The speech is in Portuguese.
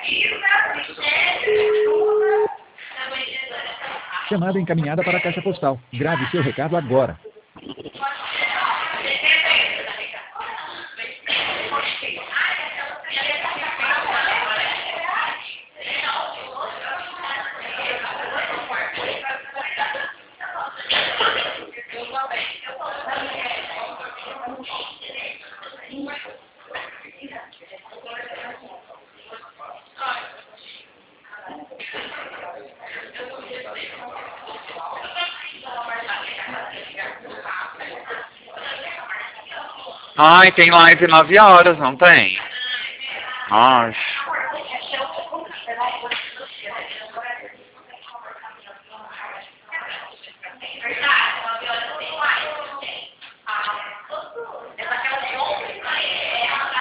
Chamada encaminhada para a caixa postal. Grave seu recado agora. Ai, tem live 9 horas, não tem? Ai.